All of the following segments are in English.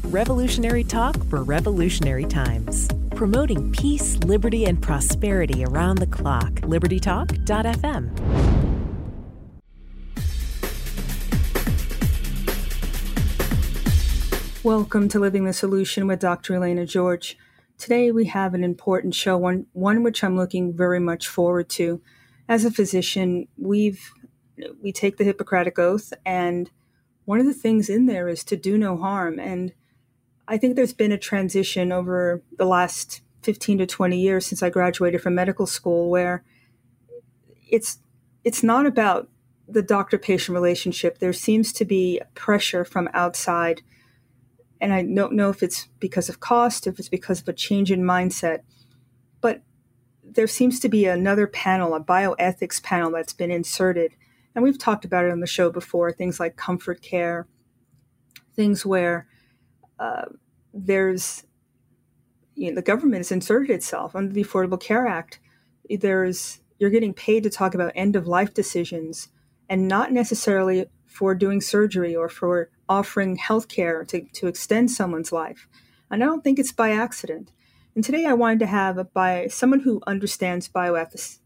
Revolutionary talk for revolutionary times. Promoting peace, liberty, and prosperity around the clock. LibertyTalk.fm. Welcome to Living the Solution with Dr. Elena George. Today we have an important show, one which I'm looking very much forward to. As a physician, we take the Hippocratic Oath, and one of the things in there is to do no harm. And I think there's been a transition over the last 15 to 20 years since I graduated from medical school where it's not about the doctor-patient relationship. There seems to be pressure from outside, and I don't know if it's because of cost, if it's because of a change in mindset, but there seems to be another panel, a bioethics panel that's been inserted. And we've talked about it on the show before, things like comfort care, things where the government has inserted itself under the Affordable Care Act. You're getting paid to talk about end-of-life decisions and not necessarily for doing surgery or for offering health care to extend someone's life. And I don't think it's by accident. And today I wanted to have someone who understands bioethics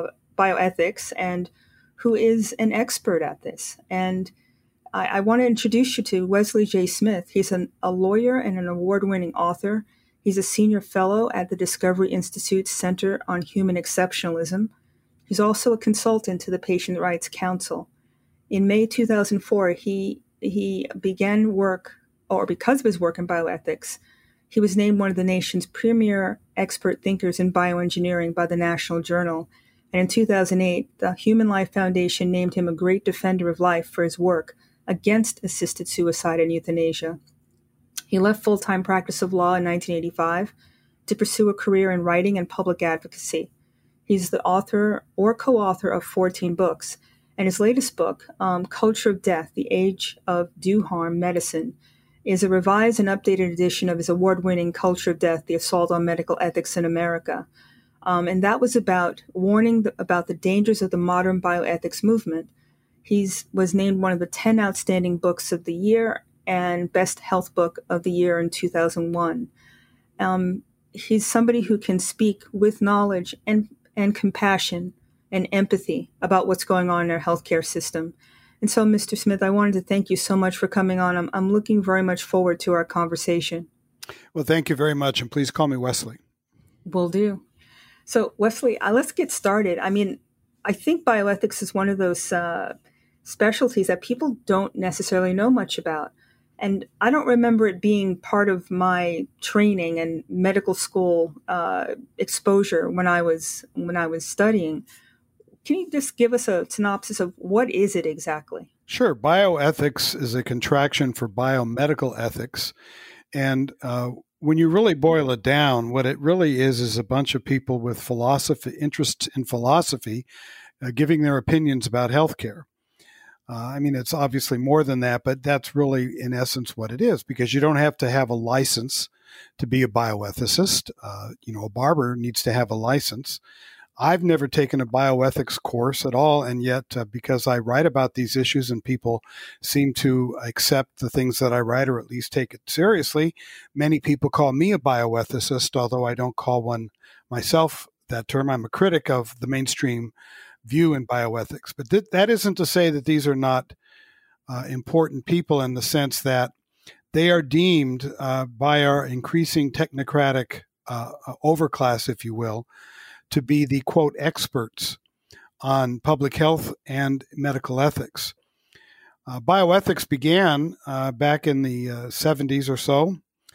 and who is an expert at this. And I want to introduce you to Wesley J. Smith. He's a lawyer and an award-winning author. He's a senior fellow at the Discovery Institute's Center on Human Exceptionalism. He's also a consultant to the Patient Rights Council. In May 2004, he began work, or because of his work in bioethics, he was named one of the nation's premier expert thinkers in bioengineering by the National Journal. And in 2008, the Human Life Foundation named him a great defender of life for his work against assisted suicide and euthanasia. He left full-time practice of law in 1985 to pursue a career in writing and public advocacy. He's the author or co-author of 14 books, and his latest book, Culture of Death, The Age of Do Harm Medicine, is a revised and updated edition of his award-winning Culture of Death, The Assault on Medical Ethics in America. And that was about warning about the dangers of the modern bioethics movement. He was named one of the 10 outstanding books of the year and best health book of the year in 2001. He's somebody who can speak with knowledge and compassion and empathy about what's going on in our healthcare system. And so, Mr. Smith, I wanted to thank you so much for coming on. I'm looking very much forward to our conversation. Well, thank you very much, and please call me Wesley. Will do. So, Wesley, let's get started. I mean, I think bioethics is one of those specialties that people don't necessarily know much about. And I don't remember it being part of my training and medical school exposure when I was studying. Can you just give us a synopsis of what is it exactly? Sure. Bioethics is a contraction for biomedical ethics. And when you really boil it down, what it really is a bunch of people with interest in philosophy giving their opinions about healthcare. I mean, it's obviously more than that, but that's really, in essence, what it is, because you don't have to have a license to be a bioethicist. A barber needs to have a license. I've never taken a bioethics course at all, and yet because I write about these issues and people seem to accept the things that I write, or at least take it seriously, many people call me a bioethicist, although I don't call one myself that term. I'm a critic of the mainstream view in bioethics. But that isn't to say that these are not important people in the sense that they are deemed by our increasing technocratic overclass, if you will, to be the, quote, experts on public health and medical ethics. Bioethics began back in the 70s or so,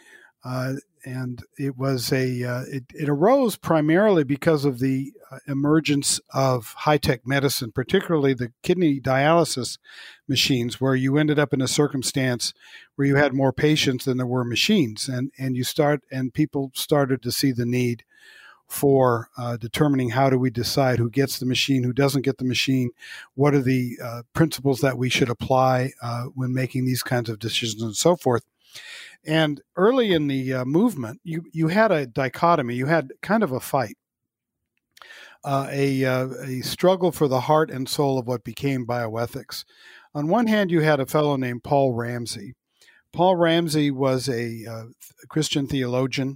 and it was it arose primarily because of the emergence of high-tech medicine, particularly the kidney dialysis machines, where you ended up in a circumstance where you had more patients than there were machines, and people started to see the need for determining how do we decide who gets the machine, who doesn't get the machine, what are the principles that we should apply when making these kinds of decisions and so forth. And early in the movement, you had a dichotomy. You had kind of a fight, a struggle for the heart and soul of what became bioethics. On one hand, you had a fellow named Paul Ramsey. Paul Ramsey was a Christian theologian.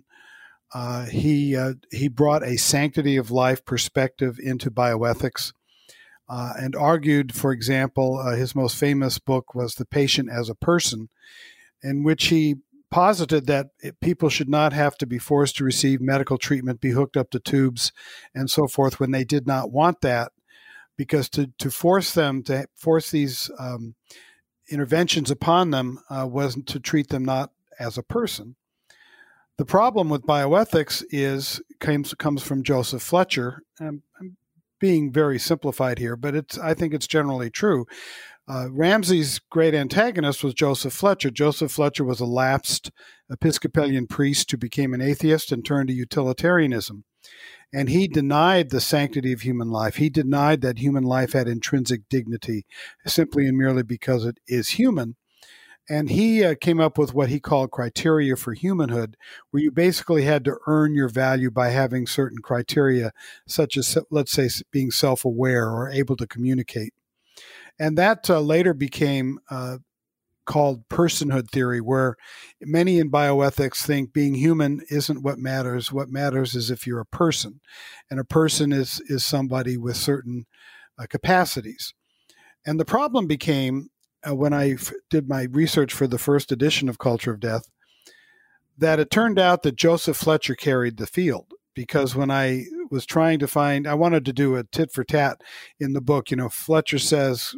He brought a sanctity of life perspective into bioethics and argued, for example, his most famous book was The Patient as a Person, in which he posited that people should not have to be forced to receive medical treatment, be hooked up to tubes, and so forth when they did not want that, because to force these interventions upon them wasn't to treat them not as a person. The problem with bioethics comes from Joseph Fletcher. I'm being very simplified here, but I think it's generally true. Ramsey's great antagonist was Joseph Fletcher. Joseph Fletcher was a lapsed Episcopalian priest who became an atheist and turned to utilitarianism. And he denied the sanctity of human life. He denied that human life had intrinsic dignity simply and merely because it is human. And he came up with what he called criteria for humanhood, where you basically had to earn your value by having certain criteria, such as, let's say, being self-aware or able to communicate. And that later became called personhood theory, where many in bioethics think being human isn't what matters. What matters is if you're a person, and a person is somebody with certain capacities. And the problem became, when I did my research for the first edition of Culture of Death, that it turned out that Joseph Fletcher carried the field. Because when I was trying to I wanted to do a tit for tat in the book. Fletcher says,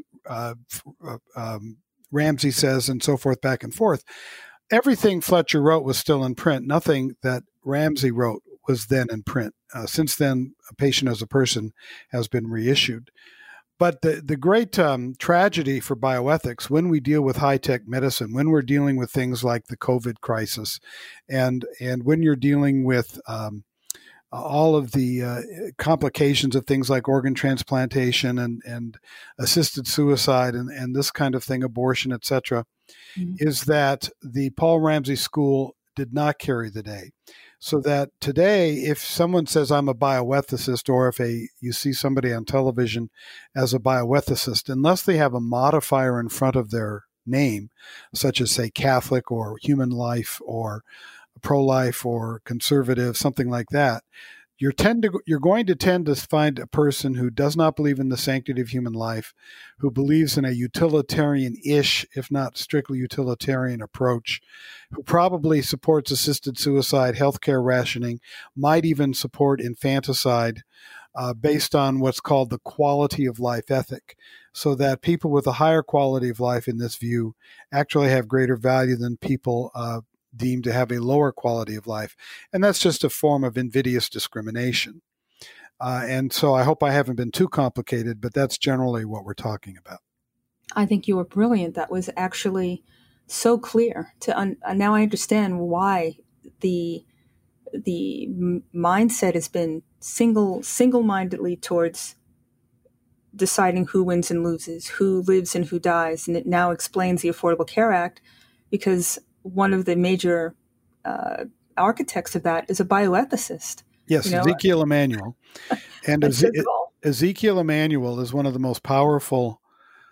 Ramsey says, and so forth, back and forth. Everything Fletcher wrote was still in print. Nothing that Ramsey wrote was then in print. Since then, A Patient as a Person has been reissued. But the great tragedy for bioethics, when we deal with high-tech medicine, when we're dealing with things like the COVID crisis, and when you're dealing with all of the complications of things like organ transplantation and assisted suicide and this kind of thing, abortion, etc., is that the Paul Ramsey School did not carry the day. So that today, if someone says I'm a bioethicist, or if you see somebody on television as a bioethicist, unless they have a modifier in front of their name, such as, say, Catholic or human life or pro-life or conservative, something like that, you're going to tend to find a person who does not believe in the sanctity of human life, who believes in a utilitarian-ish, if not strictly utilitarian approach, who probably supports assisted suicide, healthcare rationing, might even support infanticide, based on what's called the quality of life ethic, so that people with a higher quality of life in this view actually have greater value than people deemed to have a lower quality of life. And that's just a form of invidious discrimination. And so I hope I haven't been too complicated, but that's generally what we're talking about. I think you were brilliant. That was actually so clear. Now I understand why the mindset has been single-mindedly towards deciding who wins and loses, who lives and who dies. And it now explains the Affordable Care Act, because one of the major architects of that is a bioethicist. Yes, Ezekiel Emanuel. And Ezekiel Emanuel is one of the most powerful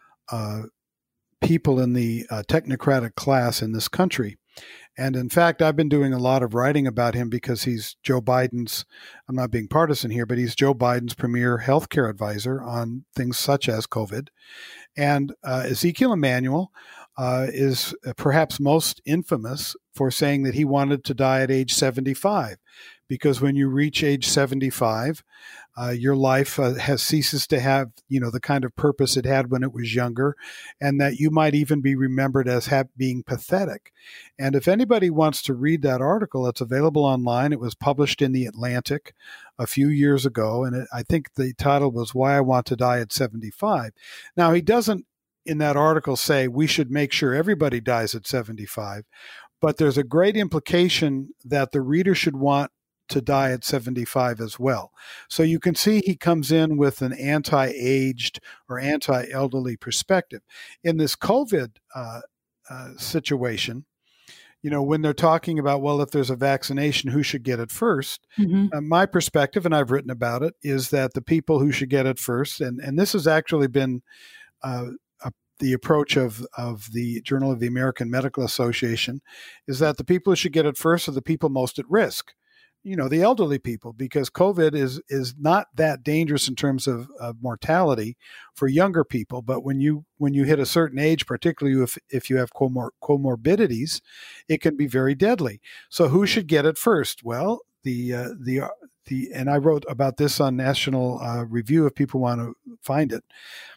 people in the technocratic class in this country. And in fact, I've been doing a lot of writing about him because he's Joe Biden's, I'm not being partisan here, but he's Joe Biden's premier healthcare advisor on things such as COVID. And Ezekiel Emanuel is perhaps most infamous for saying that he wanted to die at age 75, because when you reach age 75, your life ceases to have, the kind of purpose it had when it was younger, and that you might even be remembered as being pathetic. And if anybody wants to read that article, it's available online. It was published in The Atlantic a few years ago, and I think the title was Why I Want to Die at 75. Now, he doesn't in that article say we should make sure everybody dies at 75, but there's a great implication that the reader should want to die at 75 as well. So you can see he comes in with an anti-aged or anti-elderly perspective. In this COVID situation, when they're talking about, well, if there's a vaccination, who should get it first? My perspective, and I've written about it, is that the people who should get it first, and this has actually been the approach of the Journal of the American Medical Association is that the people who should get it first are the people most at risk. The elderly people, because COVID is not that dangerous in terms of mortality for younger people. But when you hit a certain age, particularly if you have comorbidities, it can be very deadly. So who should get it first? Well, and I wrote about this on National Review if people want to find it.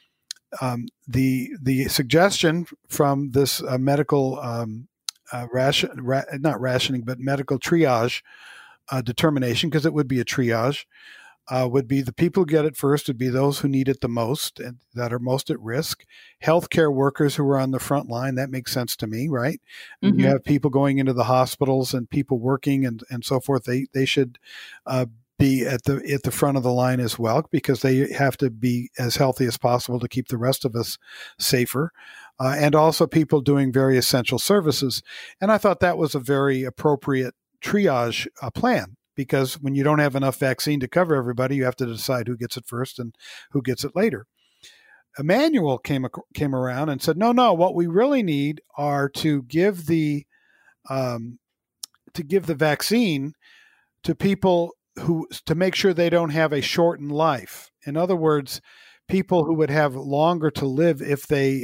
The suggestion from this medical not rationing, but medical triage determination, because it would be a triage, would be the people who get it first would be those who need it the most and that are most at risk. Healthcare workers who are on the front line, that makes sense to me, right? Mm-hmm. You have people going into the hospitals and people working and so forth. They should be at the front of the line as well, because they have to be as healthy as possible to keep the rest of us safer. And also people doing very essential services. And I thought that was a very appropriate triage plan, because when you don't have enough vaccine to cover everybody, you have to decide who gets it first and who gets it later. Emmanuel came around and said, no, what we really need are to give the vaccine to people to make sure they don't have a shortened life. In other words, people who would have longer to live if they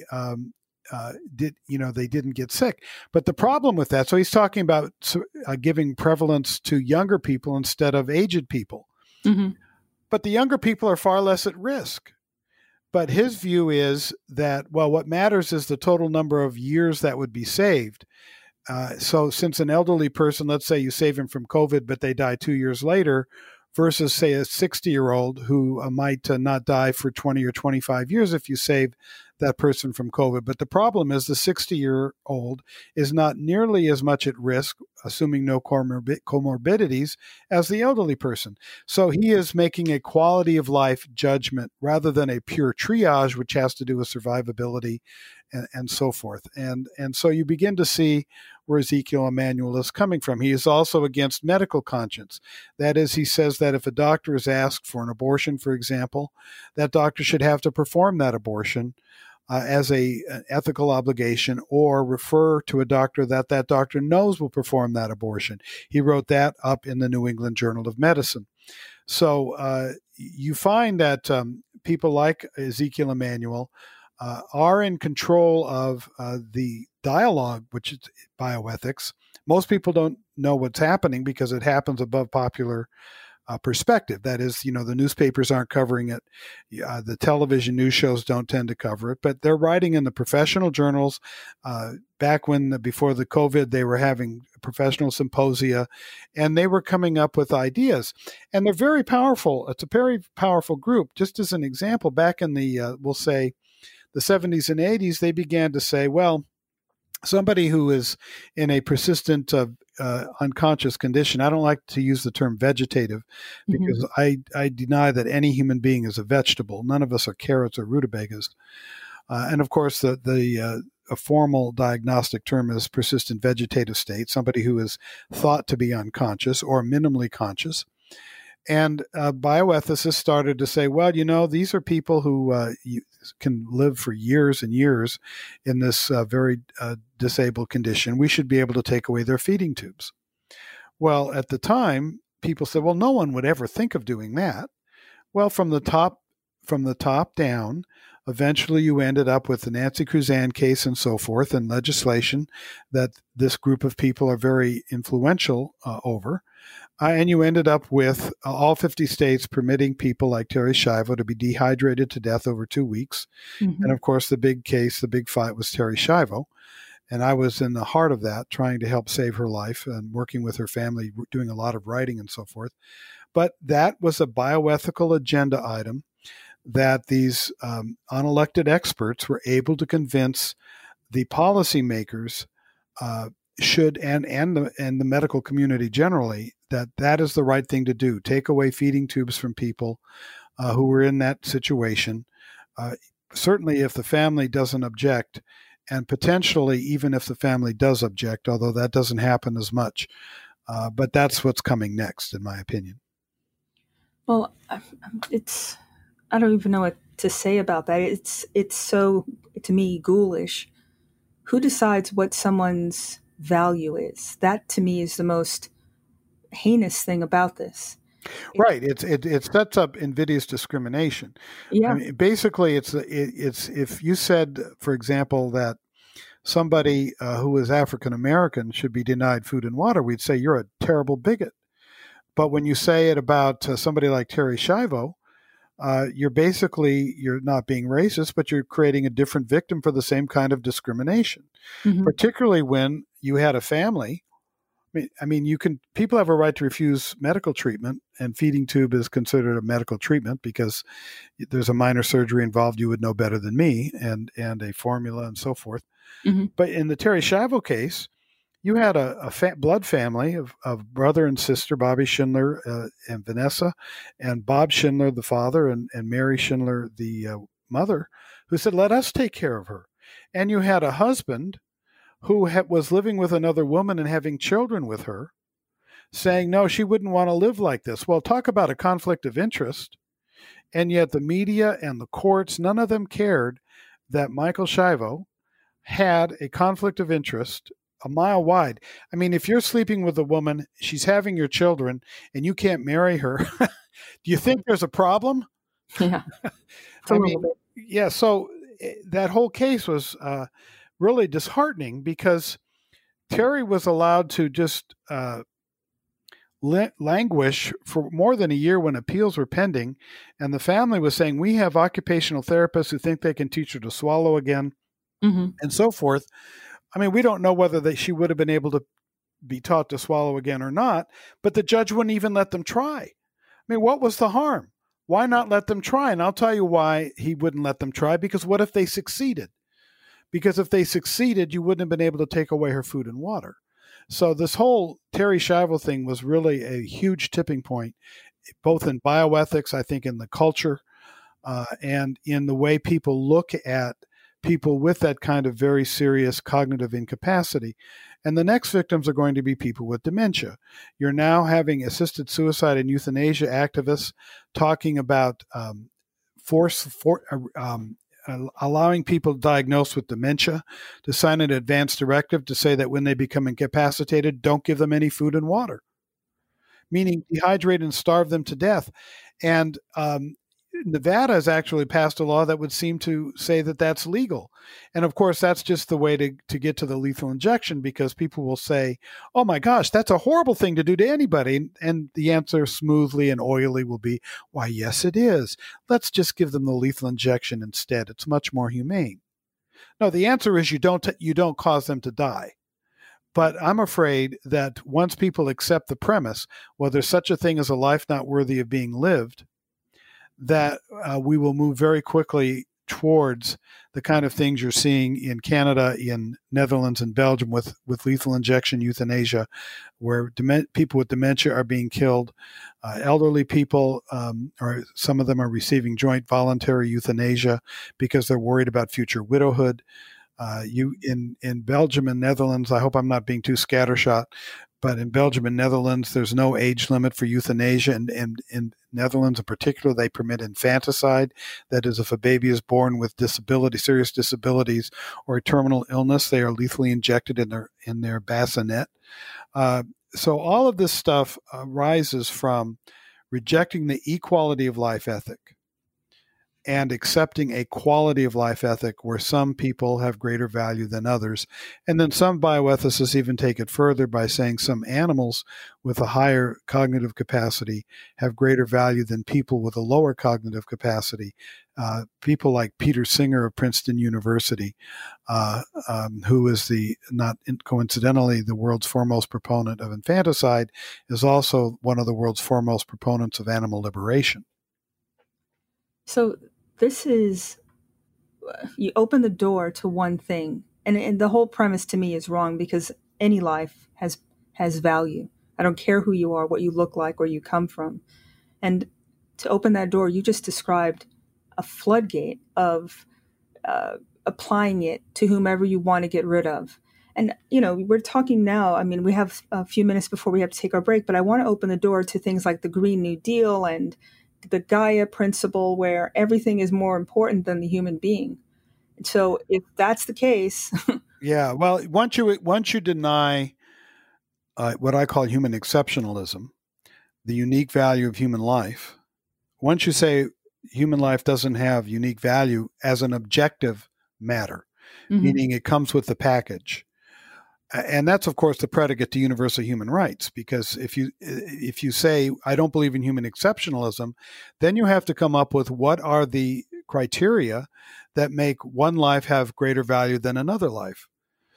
they didn't get sick. But the problem with that, so he's talking about giving prevalence to younger people instead of aged people. Mm-hmm. But the younger people are far less at risk. But his view is that, well, what matters is the total number of years that would be saved. So since an elderly person, let's say you save him from COVID, but they die 2 years later, versus, say, a 60-year-old who might not die for 20 or 25 years if you save that person from COVID. But the problem is the 60-year-old is not nearly as much at risk, assuming no comorbidities, as the elderly person. So he is making a quality of life judgment rather than a pure triage, which has to do with survivability and so forth. And so you begin to see where Ezekiel Emanuel is coming from. He is also against medical conscience. That is, he says that if a doctor is asked for an abortion, for example, that doctor should have to perform that abortion as an ethical obligation, or refer to a doctor that doctor knows will perform that abortion. He wrote that up in the New England Journal of Medicine. So you find that people like Ezekiel Emanuel are in control of the dialogue, which is bioethics. Most people don't know what's happening because it happens above popular perspective. That is, the newspapers aren't covering it. The television news shows don't tend to cover it, but they're writing in the professional journals. Back before the COVID, they were having professional symposia, and they were coming up with ideas. And they're very powerful. It's a very powerful group. Just as an example, back in the, we'll say, the 70s and 80s, they began to say, well, somebody who is in a persistent unconscious condition, I don't like to use the term vegetative, because I deny that any human being is a vegetable. None of us are carrots or rutabagas. And of course, a formal diagnostic term is persistent vegetative state, somebody who is thought to be unconscious or minimally conscious. And bioethicists started to say, well, these are people who can live for years and years in this very disabled condition. We should be able to take away their feeding tubes. Well, at the time, people said, well, no one would ever think of doing that. Well, from the top down, eventually you ended up with the Nancy Cruzan case and so forth, and legislation that this group of people are very influential over. And you ended up with all 50 states permitting people like Terri Schiavo to be dehydrated to death over 2 weeks. Mm-hmm. And of course, the big fight was Terri Schiavo. And I was in the heart of that, trying to help save her life and working with her family, doing a lot of writing and so forth. But that was a bioethical agenda item that these unelected experts were able to convince the policymakers should and the medical community generally that is the right thing to do. Take away feeding tubes from people who were in that situation. Certainly if the family doesn't object, and potentially even if the family does object, although that doesn't happen as much. But that's what's coming next, in my opinion. Well, I don't even know what to say about that. It's so to me, ghoulish. Who decides what someone's value is? That to me is the most heinous thing about this. Right. It sets up invidious discrimination. Yeah. I mean, basically, it's if you said, for example, that somebody who is African American should be denied food and water, we'd say you're a terrible bigot. But when you say it about somebody like Terri Schiavo, you're not being racist, but you're creating a different victim for the same kind of discrimination. Mm-hmm. Particularly when you had a family. People have a right to refuse medical treatment, and feeding tube is considered a medical treatment because there's a minor surgery involved. You would know better than me, and a formula and so forth. Mm-hmm. But in the Terri Schiavo case, you had a blood family of brother and sister, Bobby Schindler and Vanessa, and Bob Schindler, the father, and Mary Schindler, the mother, who said, let us take care of her. And you had a husband who was living with another woman and having children with her, saying, no, she wouldn't want to live like this. Well, talk about a conflict of interest. And yet the media and the courts, none of them cared that Michael Schiavo had a conflict of interest a mile wide. I mean, if you're sleeping with a woman, she's having your children, and you can't marry her, do you think there's a problem? Yeah. Yeah. So that whole case was really disheartening because Terri was allowed to just languish for more than a year when appeals were pending. And the family was saying, we have occupational therapists who think they can teach her to swallow again, mm-hmm. and so forth. I mean, we don't know whether she would have been able to be taught to swallow again or not, but the judge wouldn't even let them try. I mean, what was the harm? Why not let them try? And I'll tell you why he wouldn't let them try, because what if they succeeded? Because if they succeeded, you wouldn't have been able to take away her food and water. So this whole Terri Schiavo thing was really a huge tipping point, both in bioethics, I think in the culture, and in the way people look at people with that kind of very serious cognitive incapacity. And the next victims are going to be people with dementia. You're now having assisted suicide and euthanasia activists talking about allowing people diagnosed with dementia to sign an advance directive to say that when they become incapacitated, don't give them any food and water, meaning dehydrate and starve them to death. And Nevada has actually passed a law that would seem to say that that's legal. And of course, that's just the way to get to the lethal injection, because people will say, oh my gosh, that's a horrible thing to do to anybody. And the answer smoothly and oily will be, why, yes, it is. Let's just give them the lethal injection instead. It's much more humane. No, the answer is you don't cause them to die. But I'm afraid that once people accept the premise, well, there's such a thing as a life not worthy of being lived, that we will move very quickly towards the kind of things you're seeing in Canada, in Netherlands, and Belgium with lethal injection euthanasia, where people with dementia are being killed. Elderly people, or some of them are receiving joint voluntary euthanasia because they're worried about future widowhood. In Belgium and Netherlands, I hope I'm not being too scattershot, but in Belgium and Netherlands, there's no age limit for euthanasia. And in Netherlands in particular, they permit infanticide. That is, if a baby is born with serious disabilities, or a terminal illness, they are lethally injected in their bassinet. So all of this stuff arises from rejecting the equality of life ethic and accepting a quality of life ethic where some people have greater value than others. And then some bioethicists even take it further by saying some animals with a higher cognitive capacity have greater value than people with a lower cognitive capacity. People like Peter Singer of Princeton University, who is not coincidentally the world's foremost proponent of infanticide, is also one of the world's foremost proponents of animal liberation. So this is, you open the door to one thing, and the whole premise to me is wrong, because any life has value. I don't care who you are, what you look like, where you come from. And to open that door, you just described a floodgate of applying it to whomever you want to get rid of. And, we're talking now, I mean, we have a few minutes before we have to take our break, but I want to open the door to things like the Green New Deal and the Gaia principle, where everything is more important than the human being. So if that's the case, Yeah. Well, once you deny what I call human exceptionalism, the unique value of human life, once you say human life doesn't have unique value as an objective matter, meaning it comes with the package. And that's, of course, the predicate to universal human rights, because if you say, I don't believe in human exceptionalism, then you have to come up with what are the criteria that make one life have greater value than another life.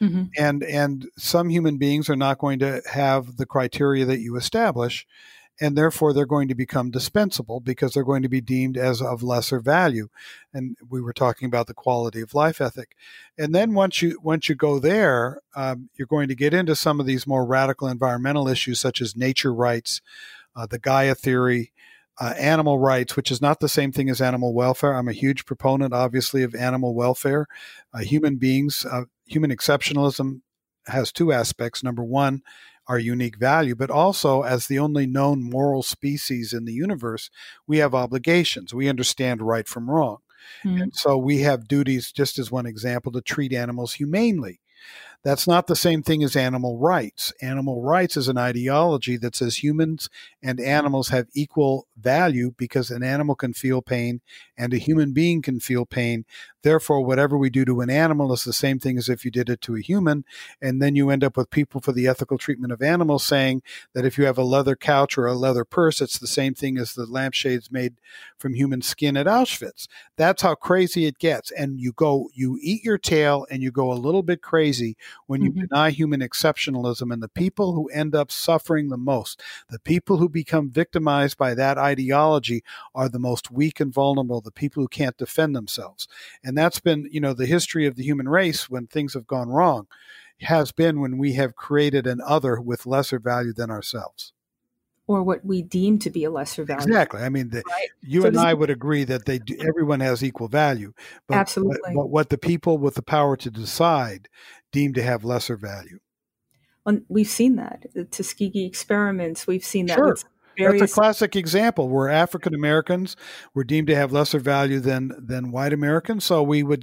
And some human beings are not going to have the criteria that you establish, and therefore they're going to become dispensable because they're going to be deemed as of lesser value. And we were talking about the quality of life ethic. And then once you go there, you're going to get into some of these more radical environmental issues, such as nature rights, the Gaia theory, animal rights, which is not the same thing as animal welfare. I'm a huge proponent, obviously, of animal welfare. Human beings, human exceptionalism has two aspects. Number one, our unique value, but also as the only known moral species in the universe, we have obligations. We understand right from wrong. And so we have duties, just as one example, to treat animals humanely. That's not the same thing as animal rights. Animal rights is an ideology that says humans and animals have equal value because an animal can feel pain and a human being can feel pain. Therefore, whatever we do to an animal is the same thing as if you did it to a human. And then you end up with people for the ethical treatment of animals saying that if you have a leather couch or a leather purse, it's the same thing as the lampshades made from human skin at Auschwitz. That's how crazy it gets. And you eat your tail and you go a little bit crazy when you deny human exceptionalism. And the people who end up suffering the most, the people who become victimized by that ideology, are the most weak and vulnerable, the people who can't defend themselves. And that's been, the history of the human race when things have gone wrong, has been when we have created an other with lesser value than ourselves. Or what we deem to be a lesser value. Exactly. I mean, you and I would agree that everyone has equal value. But, absolutely. But what the people with the power to decide deem to have lesser value. We've seen that. The Tuskegee experiments, we've seen that. Sure. With various... That's a classic example where African Americans were deemed to have lesser value than white Americans. So we would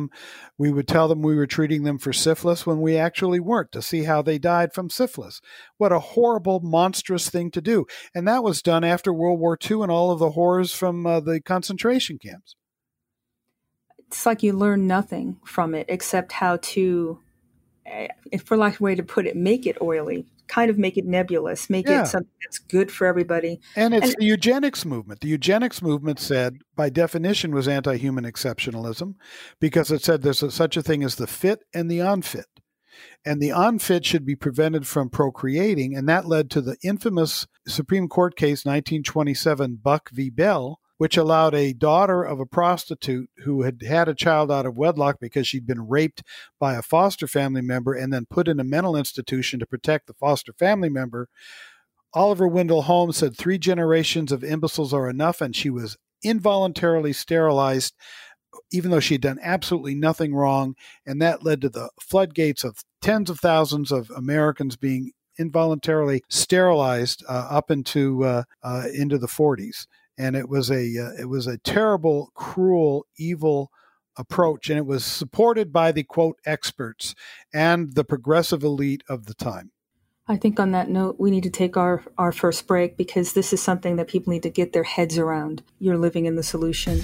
tell them we were treating them for syphilis when we actually weren't, to see how they died from syphilis. What a horrible, monstrous thing to do. And that was done after World War II and all of the horrors from the concentration camps. It's like you learn nothing from it except how to, for lack of a way to put it, make it oily. Kind of make it nebulous, make it something that's good for everybody. And it's the eugenics movement. The eugenics movement said, by definition, was anti-human exceptionalism because it said there's such a thing as the fit and the unfit. And the unfit should be prevented from procreating. And that led to the infamous Supreme Court case 1927, Buck v. Bell, which allowed a daughter of a prostitute who had had a child out of wedlock because she'd been raped by a foster family member and then put in a mental institution to protect the foster family member. Oliver Wendell Holmes said 3 generations of imbeciles are enough, and she was involuntarily sterilized, even though she had done absolutely nothing wrong. And that led to the floodgates of tens of thousands of Americans being involuntarily sterilized up into the 40s. And it was a terrible, cruel, evil approach. And it was supported by the, quote, experts and the progressive elite of the time. I think on that note, we need to take our first break because this is something that people need to get their heads around. You're living in the solution.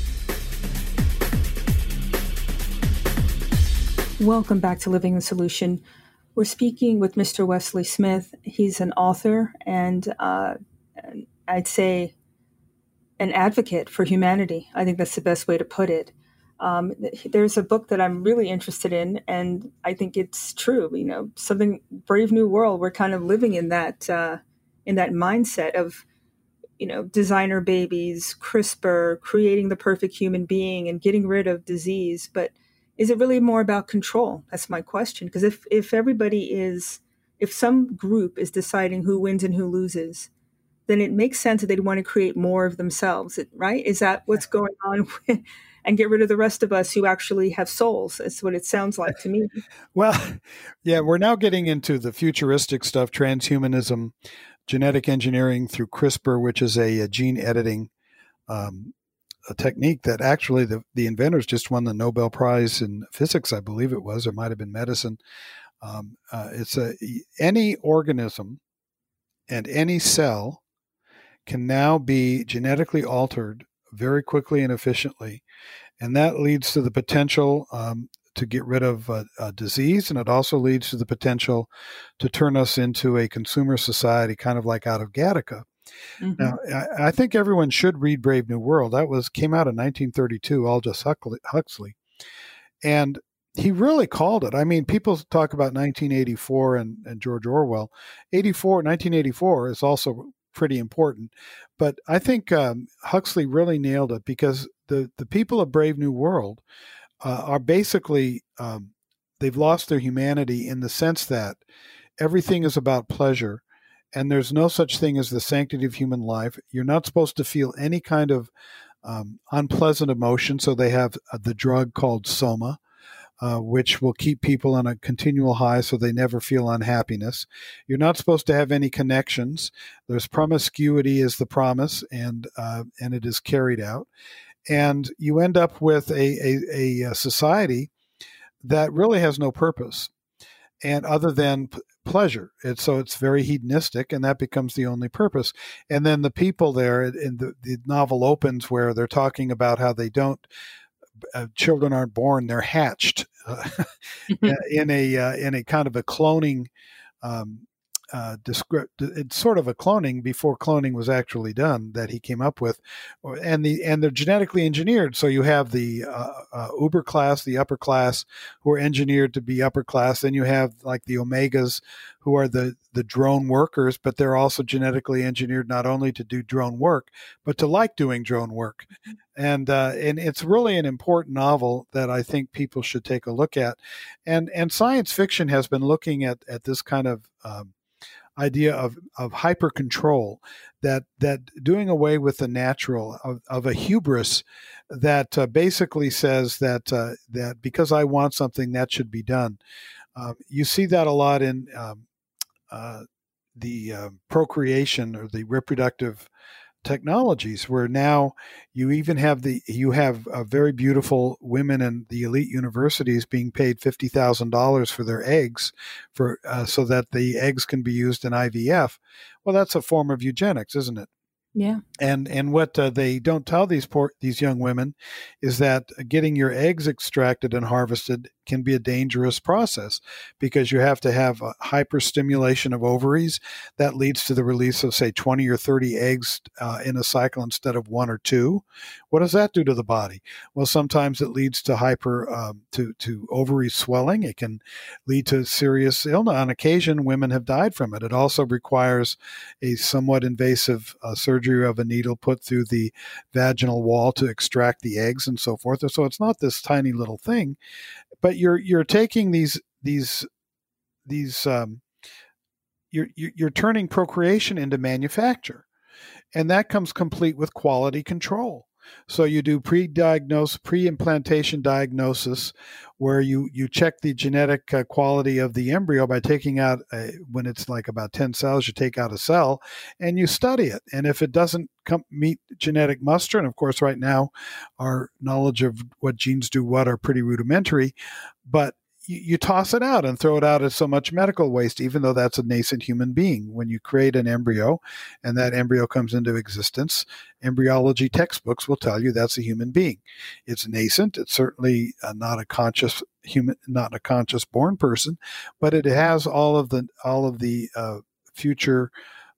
Welcome back to Living the Solution. We're speaking with Mr. Wesley Smith. He's an author and I'd say an advocate for humanity. I think that's the best way to put it. There's a book that I'm really interested in, and I think it's true. Something Brave New World. We're kind of living in that mindset of, designer babies, CRISPR, creating the perfect human being, and getting rid of disease. But is it really more about control? That's my question. Because if some group is deciding who wins and who loses, then it makes sense that they'd want to create more of themselves, right? Is that what's going on? And get rid of the rest of us who actually have souls. That's what it sounds like to me. Well, yeah, we're now getting into the futuristic stuff, transhumanism, genetic engineering through CRISPR, which is a gene editing a technique that actually the inventors just won the Nobel Prize in physics, I believe it was, or might have been medicine. Any organism and any cell can now be genetically altered very quickly and efficiently, and that leads to the potential to get rid of a disease, and it also leads to the potential to turn us into a consumer society, kind of like out of Gattaca. Mm-hmm. Now, I think everyone should read Brave New World. That came out in 1932, Aldous Huxley, and he really called it. I mean, people talk about 1984 and George Orwell. 1984 is also pretty important, but I think Huxley really nailed it, because the people of Brave New World are basically, they've lost their humanity in the sense that everything is about pleasure, and there's no such thing as the sanctity of human life. You're not supposed to feel any kind of unpleasant emotion, so they have the drug called Soma, which will keep people on a continual high so they never feel unhappiness. You're not supposed to have any connections. There's promiscuity is the promise, and it is carried out. And you end up with a society that really has no purpose, and other than pleasure. So it's very hedonistic, and that becomes the only purpose. And then the people there, in the novel opens where they're talking about how they don't, children aren't born, they're hatched in a kind of a cloning. It's sort of a cloning before cloning was actually done that he came up with, and they're genetically engineered. So you have the uber class, the upper class, who are engineered to be upper class. Then you have like the omegas, who are the drone workers, but they're also genetically engineered not only to do drone work, but to like doing drone work. And it's really an important novel that I think people should take a look at. And science fiction has been looking at this kind of idea of hyper control, that doing away with the natural, of a hubris that basically says that because I want something, that should be done. You see that a lot in the procreation or the reproductive technologies, where now you even have very beautiful women in the elite universities being paid $50,000 for their eggs, so that the eggs can be used in IVF. Well, that's a form of eugenics, isn't it? Yeah. And what they don't tell these young women is that getting your eggs extracted and harvested can be a dangerous process, because you have to have a hyperstimulation of ovaries that leads to the release of, say, 20 or 30 eggs in a cycle instead of 1 or 2. What does that do to the body? Well, sometimes it leads to to ovary swelling. It can lead to serious illness. On occasion, women have died from it. It also requires a somewhat invasive surgery of a needle put through the vaginal wall to extract the eggs and so forth. So it's not this tiny little thing. But you're taking you're turning procreation into manufacture, and that comes complete with quality control. So you do pre-implantation diagnosis, where you check the genetic quality of the embryo by taking out, when it's like about 10 cells, you take out a cell and you study it. And if it doesn't meet genetic muster, and of course right now our knowledge of what genes do what are pretty rudimentary, but you toss it out and throw it out as so much medical waste, even though that's a nascent human being. When you create an embryo and that embryo comes into existence, embryology textbooks will tell you that's a human being. It's nascent. It's certainly not a conscious human, not a conscious born person, but it has all of the future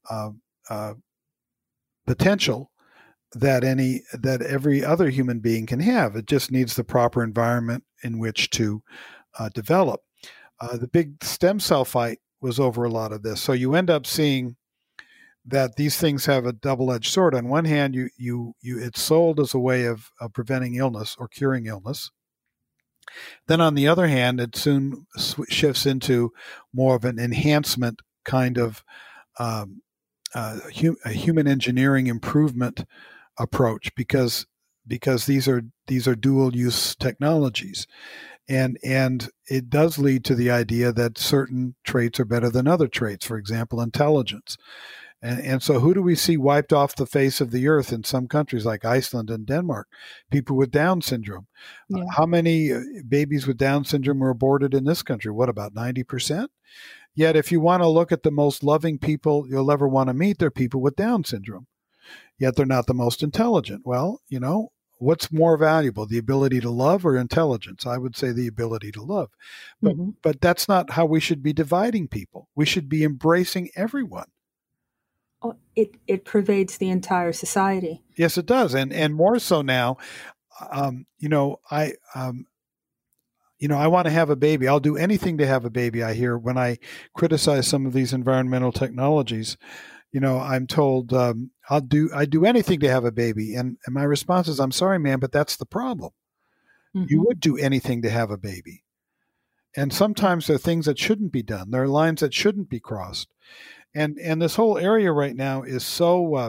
potential that every other human being can have. It just needs the proper environment in which to develop. The big stem cell fight was over a lot of this. So you end up seeing that these things have a double-edged sword. On one hand, it's sold as a way of preventing illness or curing illness. Then on the other hand, it soon shifts into more of an enhancement kind of a human engineering improvement approach, because these are dual use technologies. And it does lead to the idea that certain traits are better than other traits, for example, intelligence. And so who do we see wiped off the face of the earth in some countries like Iceland and Denmark? People with Down syndrome. Yeah. How many babies with Down syndrome were aborted in this country? What, about 90%? Yet if you want to look at the most loving people you'll ever want to meet, they're people with Down syndrome. Yet they're not the most intelligent. Well, what's more valuable, the ability to love or intelligence? I would say the ability to love. But that's not how we should be dividing people. We should be embracing everyone. Oh, it pervades the entire society. Yes, it does. And more so now, I want to have a baby. I'll do anything to have a baby. I hear when I criticize some of these environmental technologies, I'm told I do anything to have a baby. And my response is, I'm sorry, man, but that's the problem. Mm-hmm. You would do anything to have a baby. And sometimes there are things that shouldn't be done. There are lines that shouldn't be crossed. And this whole area right now is so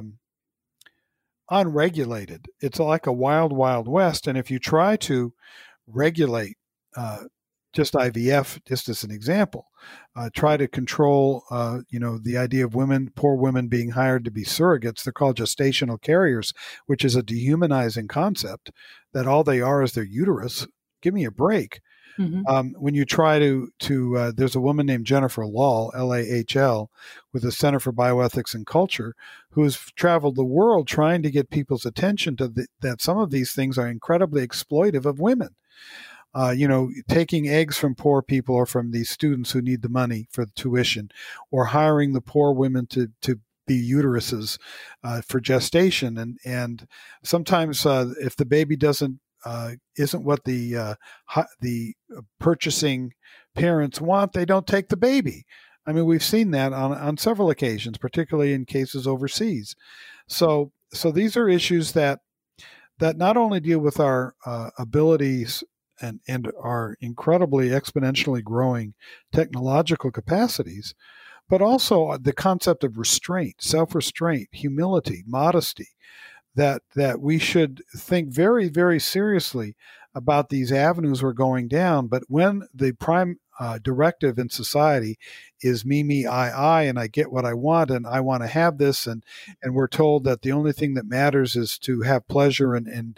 unregulated. It's like a wild, wild west. And if you try to regulate just IVF, just as an example, try to control, the idea of poor women being hired to be surrogates. They're called gestational carriers, which is a dehumanizing concept that all they are is their uterus. Give me a break. Mm-hmm. When you try to there's a woman named Jennifer Lahl, Lahl, with the Center for Bioethics and Culture, who has traveled the world trying to get people's attention to that some of these things are incredibly exploitive of women. Taking eggs from poor people or from these students who need the money for the tuition, or hiring the poor women to be uteruses for gestation. And sometimes if the baby isn't what the purchasing parents want, they don't take the baby. I mean, we've seen that on several occasions, particularly in cases overseas. So these are issues that not only deal with our abilities and our incredibly exponentially growing technological capacities, but also the concept of restraint, self-restraint, humility, modesty, that we should think very, very seriously about these avenues we're going down. But when the prime directive in society is me, I, and I get what I want, and I want to have this, and we're told that the only thing that matters is to have pleasure and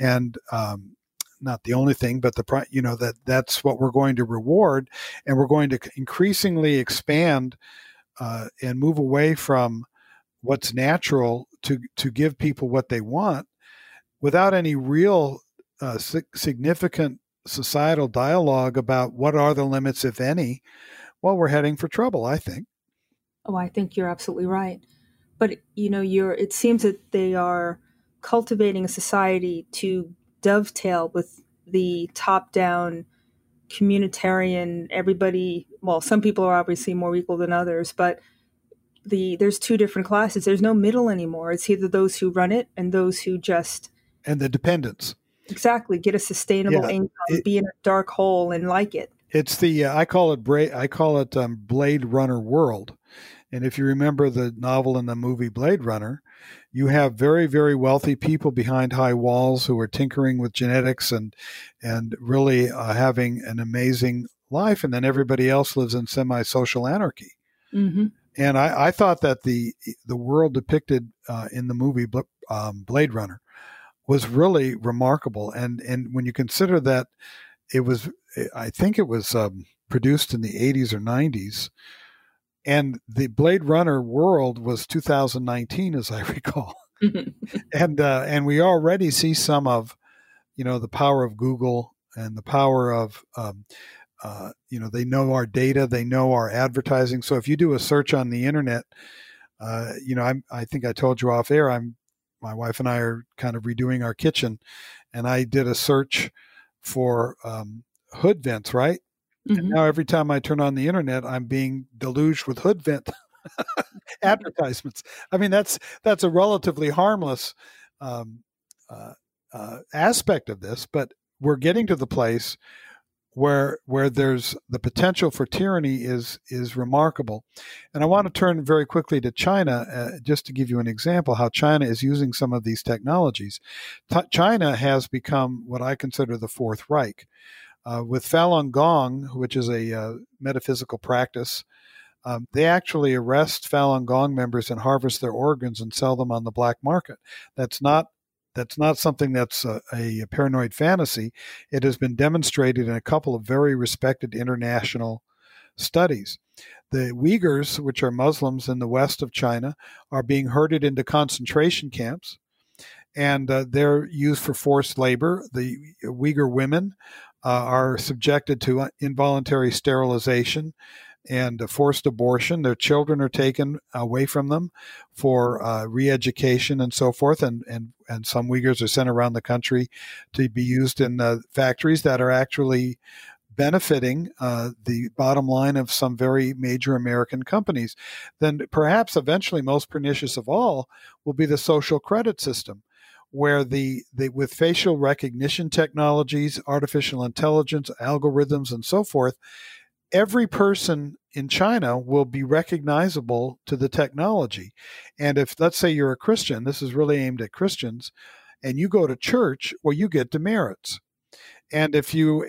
not the only thing, but that's what we're going to reward, and we're going to increasingly expand and move away from what's natural to give people what they want, without any real significant societal dialogue about what are the limits, if any. Well, we're heading for trouble, I think. Oh, I think you're absolutely right. But it seems that they are cultivating a society to dovetail with the top-down communitarian, everybody, well, some people are obviously more equal than others, but there's two different classes. There's no middle anymore. It's either those who run it and those who just... And the dependents. Exactly. Get a sustainable income, be in a dark hole and like it. It's the, I call it Blade Runner world. And if you remember the novel and the movie Blade Runner, you have very, very wealthy people behind high walls who are tinkering with genetics and really having an amazing life. And then everybody else lives in semi-social anarchy. Mm-hmm. And I thought that the world depicted in the movie Blade Runner was really remarkable. And when you consider that I think it was produced in the 80s or 90s, and the Blade Runner world was 2019, as I recall. And we already see some of, the power of Google and the power of, they know our data, they know our advertising. So if you do a search on the internet, I think I told you off air, my wife and I are kind of redoing our kitchen, and I did a search for hood vents, right? Mm-hmm. And now every time I turn on the internet, I'm being deluged with hood vent advertisements. I mean, that's a relatively harmless aspect of this, but we're getting to the place where there's the potential for tyranny is remarkable. And I want to turn very quickly to China, just to give you an example how China is using some of these technologies. China has become what I consider the Fourth Reich. With Falun Gong, which is a metaphysical practice they actually arrest Falun Gong members and harvest their organs and sell them on the black market. That's not something that's a paranoid fantasy. It has been demonstrated in a couple of very respected international studies. The Uyghurs, which are Muslims in the west of China, are being herded into concentration camps, and they're used for forced labor. The Uyghur women are subjected to involuntary sterilization and forced abortion. Their children are taken away from them for re-education and so forth. And some Uyghurs are sent around the country to be used in factories that are actually benefiting the bottom line of some very major American companies. Then perhaps eventually most pernicious of all will be the social credit system, where with facial recognition technologies, artificial intelligence, algorithms, and so forth, every person in China will be recognizable to the technology. And if, let's say, you're a Christian, this is really aimed at Christians, and you go to church, well, you get demerits. And if you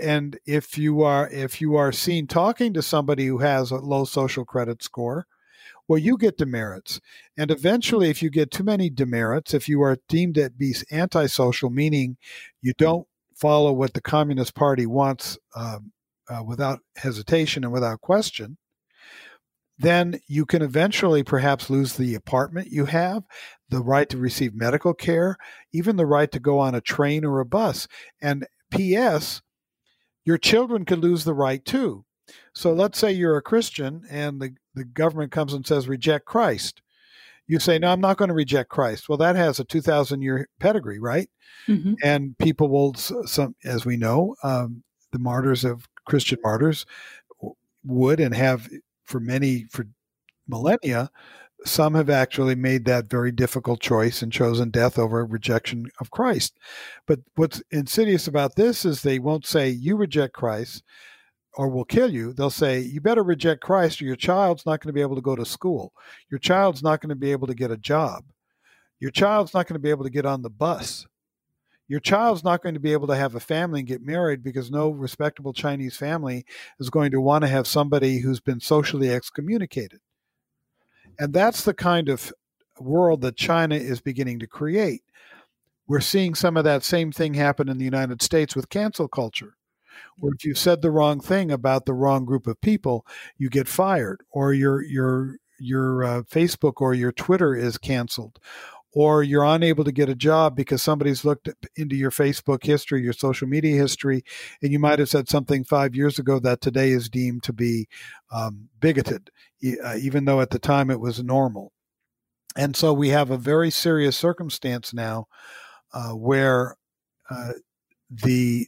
are seen talking to somebody who has a low social credit score, well, you get demerits. And eventually, if you get too many demerits, if you are deemed to be antisocial, meaning you don't follow what the Communist Party wants without hesitation and without question, then you can eventually perhaps lose the apartment you have, the right to receive medical care, even the right to go on a train or a bus. And P.S., your children could lose the right too. So let's say you're a Christian and the government comes and says, reject Christ. You say, no, I'm not going to reject Christ. Well, that has a 2,000-year pedigree, right? Mm-hmm. And people will, as we know, the martyrs of Christian martyrs would and have for millennia. Some have actually made that very difficult choice and chosen death over rejection of Christ. But what's insidious about this is they won't say, you reject Christ or we'll kill you. They'll say, you better reject Christ or your child's not going to be able to go to school. Your child's not going to be able to get a job. Your child's not going to be able to get on the bus. Your child's not going to be able to have a family and get married because no respectable Chinese family is going to want to have somebody who's been socially excommunicated. And that's the kind of world that China is beginning to create. We're seeing some of that same thing happen in the United States with cancel culture, where if you said the wrong thing about the wrong group of people, you get fired, or your Facebook or your Twitter is canceled, or you're unable to get a job because somebody's looked into your Facebook history, your social media history, and you might have said something 5 years ago that today is deemed to be bigoted, even though at the time it was normal. And so we have a very serious circumstance now where the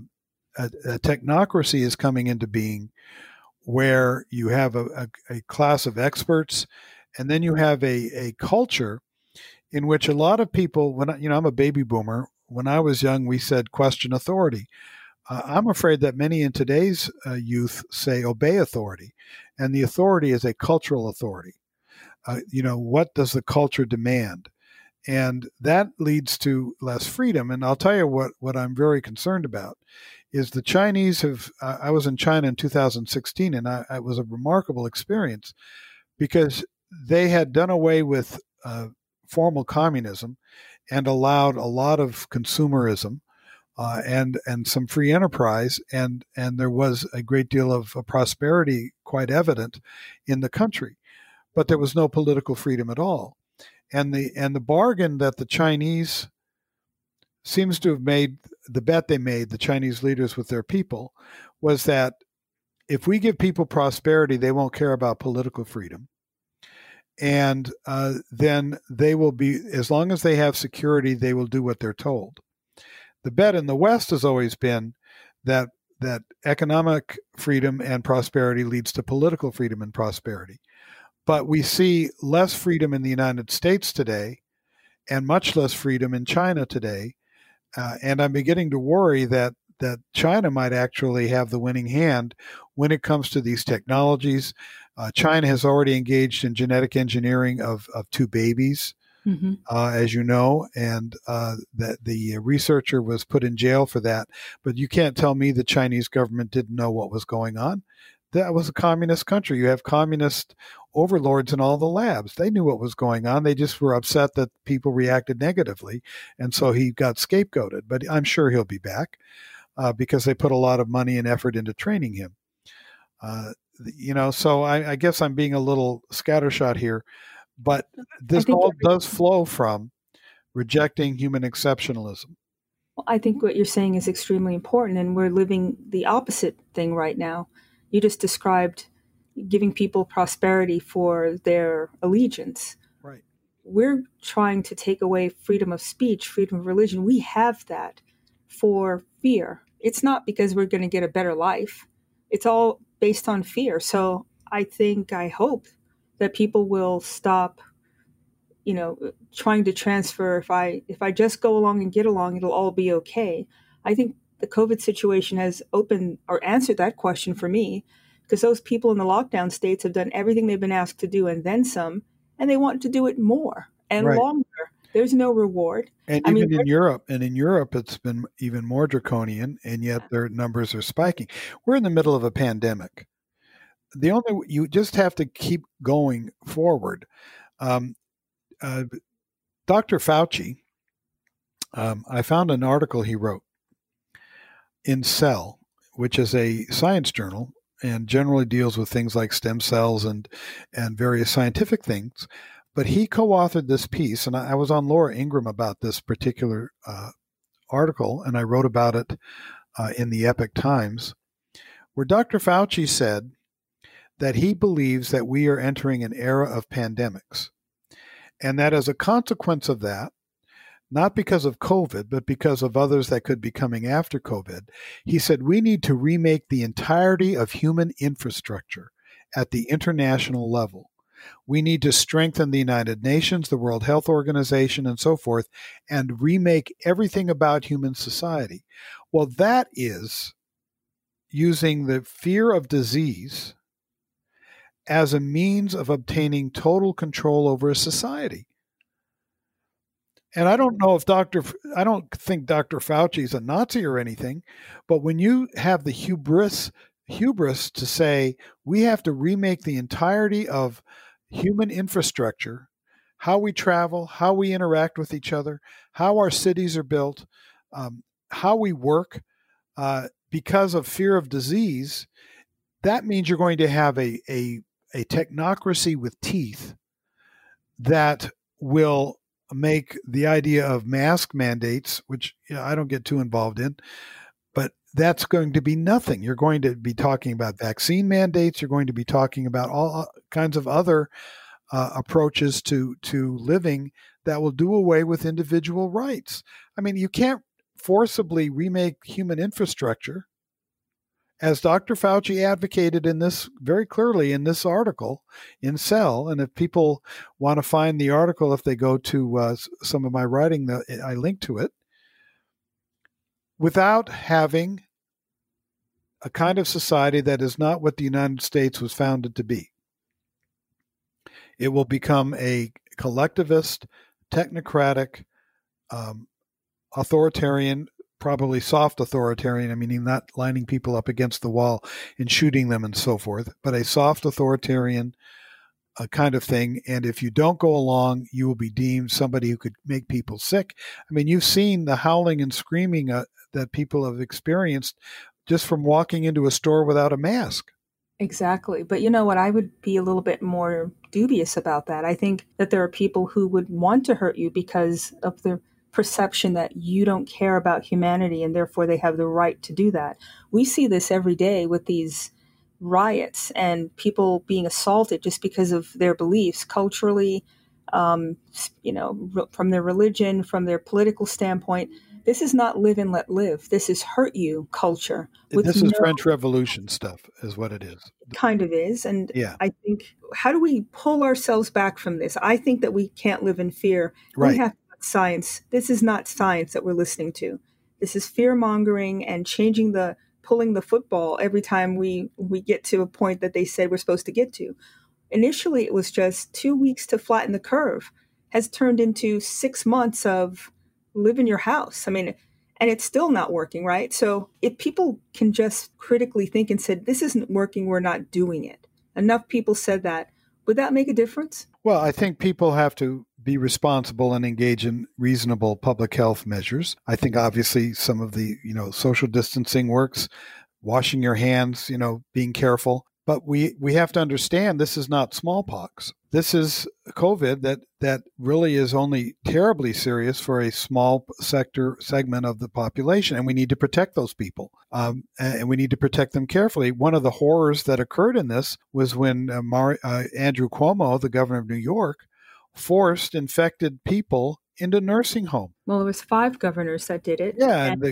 technocracy is coming into being, where you have a class of experts, and then you have a culture in which a lot of people, I'm a baby boomer. When I was young, we said question authority. I'm afraid that many in today's youth say obey authority, and the authority is a cultural authority. What does the culture demand? And that leads to less freedom. And I'll tell you what I'm very concerned about is the Chinese I was in China in 2016, and it was a remarkable experience because they had done away with formal communism and allowed a lot of consumerism and some free enterprise, and there was a great deal of prosperity quite evident in the country, but there was no political freedom at all. And the bargain that the Chinese seems to have made, the bet they made, the Chinese leaders with their people, was that if we give people prosperity, they won't care about political freedom. And then they will be, as long as they have security, they will do what they're told. The bet in the West has always been that economic freedom and prosperity leads to political freedom and prosperity. But we see less freedom in the United States today and much less freedom in China today. And I'm beginning to worry that China might actually have the winning hand when it comes to these technologies. China has already engaged in genetic engineering of two babies, mm-hmm. As you know, and that the researcher was put in jail for that. But you can't tell me the Chinese government didn't know what was going on. That was a communist country. You have communist overlords in all the labs. They knew what was going on. They just were upset that people reacted negatively. And so he got scapegoated. But I'm sure he'll be back because they put a lot of money and effort into training him. So I guess I'm being a little scattershot here. But this all does flow from rejecting human exceptionalism. Well, I think what you're saying is extremely important, and we're living the opposite thing right now. You just described giving people prosperity for their allegiance. Right. We're trying to take away freedom of speech, freedom of religion. We have that for fear. It's not because we're going to get a better life. It's all based on fear. So I hope that people will stop, trying to transfer. If I just go along and get along, it'll all be okay. I think the COVID situation has opened or answered that question for me, because those people in the lockdown states have done everything they've been asked to do and then some, and they want to do it more and longer. There's no reward. And in Europe, it's been even more draconian, and yet their numbers are spiking. We're in the middle of a pandemic. You just have to keep going forward. Dr. Fauci, I found an article he wrote in Cell, which is a science journal and generally deals with things like stem cells and various scientific things. But he co-authored this piece, and I was on Laura Ingraham about this particular article, and I wrote about it in the Epoch Times, where Dr. Fauci said that he believes that we are entering an era of pandemics, and that as a consequence of that, not because of COVID, but because of others that could be coming after COVID, he said we need to remake the entirety of human infrastructure at the international level. We need to strengthen the United Nations, the World Health Organization, and so forth, and remake everything about human society. Well, that is using the fear of disease as a means of obtaining total control over a society. And I don't think Dr. Fauci is a Nazi or anything, but when you have the hubris to say we have to remake the entirety of human infrastructure, how we travel, how we interact with each other, how our cities are built, how we work, because of fear of disease, that means you're going to have a technocracy with teeth that will make the idea of mask mandates, which I don't get too involved in, but that's going to be nothing. You're going to be talking about vaccine mandates. You're going to be talking about all kinds of other approaches to living that will do away with individual rights. I mean, you can't forcibly remake human infrastructure, as Dr. Fauci advocated in this very clearly in this article in Cell. And if people want to find the article, if they go to some of my writing, I link to it, without having a kind of society that is not what the United States was founded to be. It will become a collectivist, technocratic, authoritarian, probably soft authoritarian, meaning not lining people up against the wall and shooting them and so forth, but a soft authoritarian kind of thing. And if you don't go along, you will be deemed somebody who could make people sick. I mean, you've seen the howling and screaming that people have experienced just from walking into a store without a mask. Exactly. But you know what? I would be a little bit more dubious about that. I think that there are people who would want to hurt you because of the perception that you don't care about humanity and therefore they have the right to do that. We see this every day with these riots and people being assaulted just because of their beliefs culturally, from their religion, from their political standpoint. This is not live and let live. This is hurt you culture. This is French Revolution stuff is what it is. Kind of is. And yeah. I think, how do we pull ourselves back from this? I think that we can't live in fear. Right. We have science. This is not science that we're listening to. This is fear mongering and pulling the football every time we get to a point that they said we're supposed to get to. Initially, it was just 2 weeks to flatten the curve, has turned into 6 months of live in your house. I mean, and it's still not working, right? So if people can just critically think and said, this isn't working, we're not doing it. Enough people said that. Would that make a difference? Well, I think people have to be responsible and engage in reasonable public health measures. I think obviously some of the, social distancing works, washing your hands, being careful. But we have to understand this is not smallpox. This is COVID that really is only terribly serious for a small segment of the population, and we need to protect those people, and we need to protect them carefully. One of the horrors that occurred in this was when Andrew Cuomo, the governor of New York, forced infected people into nursing home. Well, there was 5 governors that did it. Yeah, and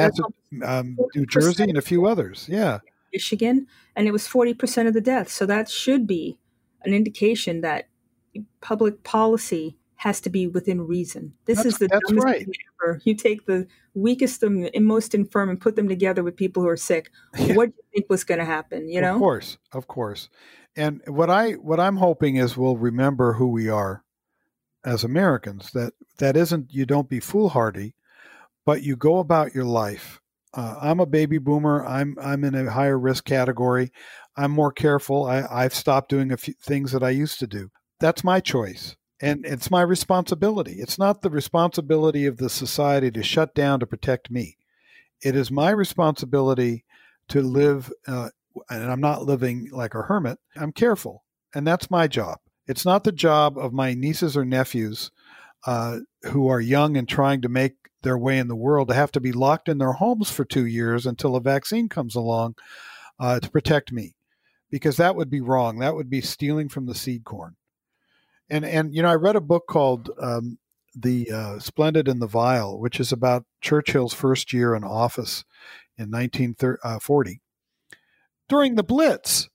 New Jersey and a few others. Yeah. Michigan, and it was 40% of the deaths. So that should be an indication that public policy has to be within reason. That's the dumbest right. thing ever. You take the weakest and most infirm and put them together with people who are sick. Yeah. What do you think was going to happen? Of course. And what I'm hoping is we'll remember who we are as Americans. That isn't, you don't be foolhardy, but you go about your life. I'm a baby boomer. I'm in a higher risk category. I'm more careful. I've stopped doing a few things that I used to do. That's my choice. And it's my responsibility. It's not the responsibility of the society to shut down to protect me. It is my responsibility to live, and I'm not living like a hermit. I'm careful. And that's my job. It's not the job of my nieces or nephews who are young and trying to make their way in the world to have to be locked in their homes for 2 years until a vaccine comes along to protect me, because that would be wrong. That would be stealing from the seed corn. And I read a book called The Splendid and the Vile, which is about Churchill's first year in office in 1940 during the Blitz.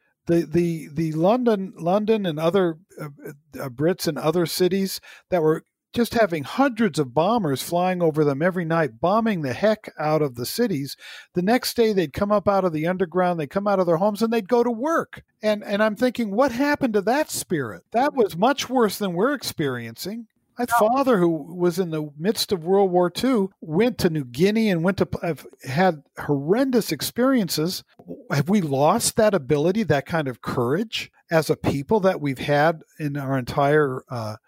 The London and other Brits and other cities that were just having hundreds of bombers flying over them every night, bombing the heck out of the cities. The next day they'd come up out of the underground, they'd come out of their homes, and they'd go to work. And I'm thinking, what happened to that spirit? That was much worse than we're experiencing. My father, who was in the midst of World War II, went to New Guinea and had horrendous experiences. Have we lost that ability, that kind of courage as a people that we've had in our entire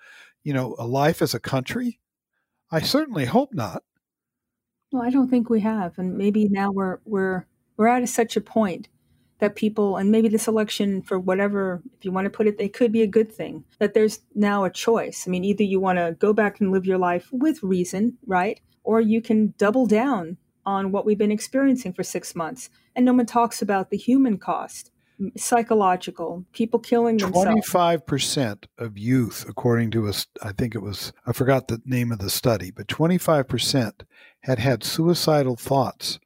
a life as a country? I certainly hope not. Well, I don't think we have, and maybe now we're at such a point that people, and maybe this election, for whatever, if you want to put it, it could be a good thing, that there's now a choice. I mean, either you want to go back and live your life with reason, right? Or you can double down on what we've been experiencing for 6 months. And no one talks about the human cost, psychological, people killing themselves. 25% of youth, according to I forgot the name of the study, but 25% had suicidal thoughts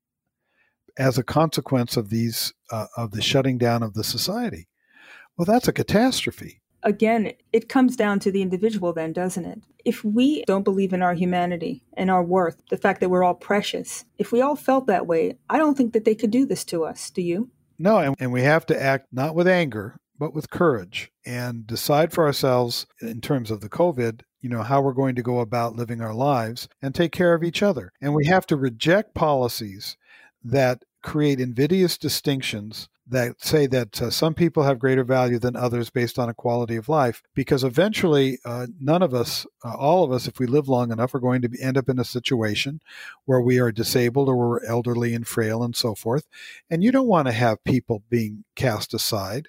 as a consequence of these of the shutting down of the society. Well, that's a catastrophe. Again, it comes down to the individual then, doesn't it? If we don't believe in our humanity and our worth, the fact that we're all precious, if we all felt that way, I don't think that they could do this to us. Do you? No, and we have to act not with anger, but with courage, and decide for ourselves in terms of the COVID, how we're going to go about living our lives and take care of each other. And we have to reject policies that create invidious distinctions that say that some people have greater value than others based on a quality of life, because eventually none of us, all of us, if we live long enough, are going to end up in a situation where we are disabled or we're elderly and frail and so forth. And you don't want to have people being cast aside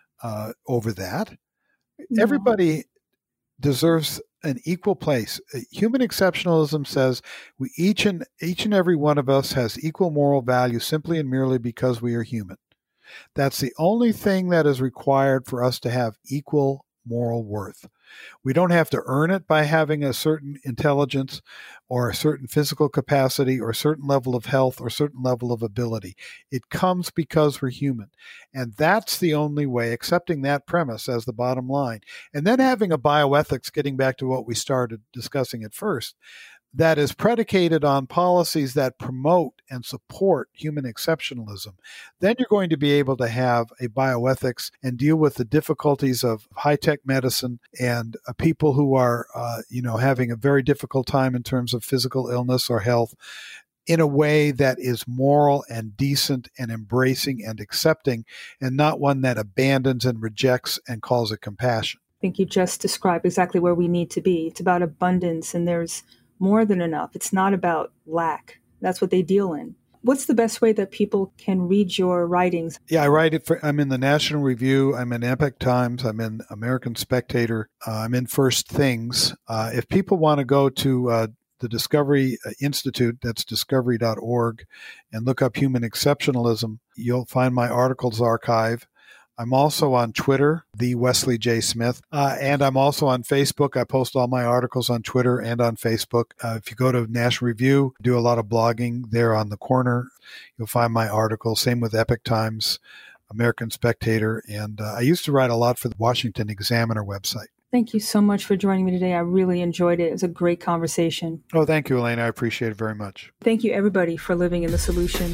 over that. No. Everybody deserves an equal place. Human exceptionalism says each and every one of us has equal moral value simply and merely because we are human. That's the only thing that is required for us to have equal moral worth. We don't have to earn it by having a certain intelligence or a certain physical capacity or a certain level of health or a certain level of ability. It comes because we're human. And that's the only way, accepting that premise as the bottom line. And then having a bioethics, getting back to what we started discussing at first, that is predicated on policies that promote and support human exceptionalism, then you're going to be able to have a bioethics and deal with the difficulties of high-tech medicine and people who are, having a very difficult time in terms of physical illness or health in a way that is moral and decent and embracing and accepting, and not one that abandons and rejects and calls it compassion. I think you just described exactly where we need to be. It's about abundance, and there's more than enough. It's not about lack. That's what they deal in. What's the best way that people can read your writings? Yeah, I write it I'm in the National Review, I'm in Epoch Times, I'm in American Spectator, I'm in First Things. If people want to go to the Discovery Institute, that's discovery.org, and look up human exceptionalism, you'll find my articles archive. I'm also on Twitter, the Wesley J. Smith, and I'm also on Facebook. I post all my articles on Twitter and on Facebook. If you go to National Review, do a lot of blogging there on the corner. You'll find my articles. Same with Epoch Times, American Spectator, and I used to write a lot for the Washington Examiner website. Thank you so much for joining me today. I really enjoyed it. It was a great conversation. Oh, thank you, Elaine. I appreciate it very much. Thank you, everybody, for living in the solution.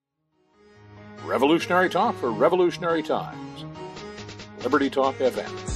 Revolutionary Talk for Revolutionary Times. Liberty Talk FM.